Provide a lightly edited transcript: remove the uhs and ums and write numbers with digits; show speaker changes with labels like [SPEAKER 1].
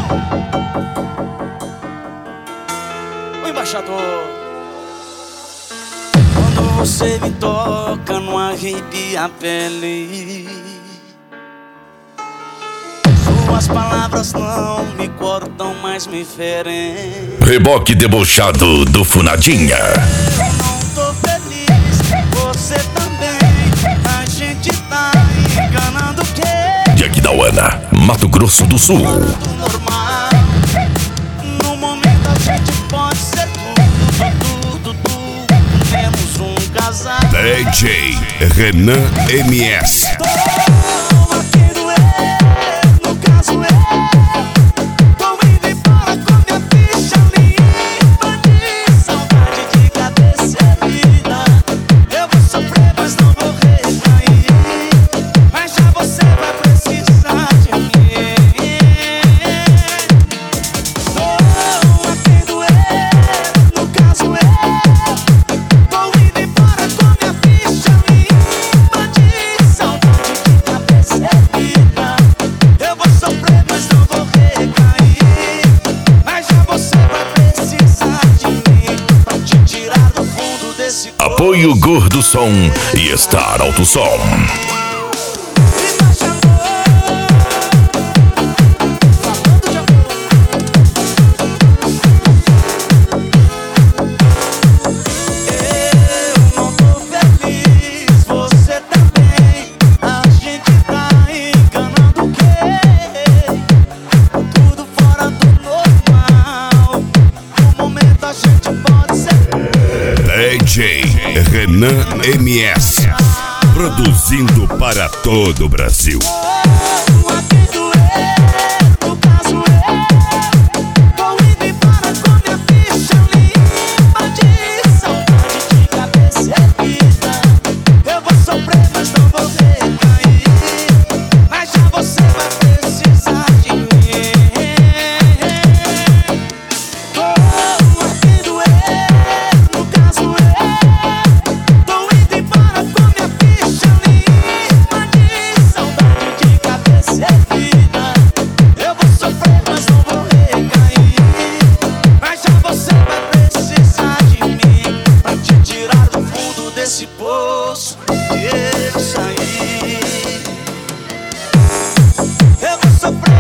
[SPEAKER 1] O embaixador. Quando você me toca, não arrepia a pele. Suas palavras não me cortam, mas me ferem.
[SPEAKER 2] Reboque debochado do Funadinha.
[SPEAKER 1] Eu não tô feliz, você também. A gente tá enganando o quê?
[SPEAKER 2] De Aquidauana, Mato Grosso do Sul.
[SPEAKER 1] Tudo normal. No momento a gente pode ser tudo, menos um casal.
[SPEAKER 2] DJ Renan MS.
[SPEAKER 1] Tô aqui no erro, no caso tô indo embora com minha ficha limpa de saudade de cabeça erguida. Eu vou sofrer, mas não vou recair. Mas já você vai precisar de mim. Tô aqui no erro, no caso tô indo embora com minha ficha limpa de saudade de cabeça erguida. Eu vou sofrer, mas não vou recair. Mas já você vai precisar de mim pra te tirar do fundo desse poço.
[SPEAKER 2] Apoio Gordo Som e Star Alto Som.
[SPEAKER 1] Eu não tô feliz, você também. A gente tá enganando o quê? Tudo fora do normal. No momento a gente pode ser.
[SPEAKER 2] DJ Renan MS. Produzindo para todo o Brasil.
[SPEAKER 1] Aqui do erro, no caso tô indo embora com minha ficha limpa de saudade de cabeça erguida. Eu vou sofrer, mas não vou recair. Mas já você vai precisar de mim. Tô aqui do erro, no caso tô indo embora com minha ficha limpa de saudade de cabeça erguida. Eu vou sofrer, mas não vou recair. Mas já você vai precisar de mim pra te tirar do fundo desse poço e eu sair. Eu vou sofrer.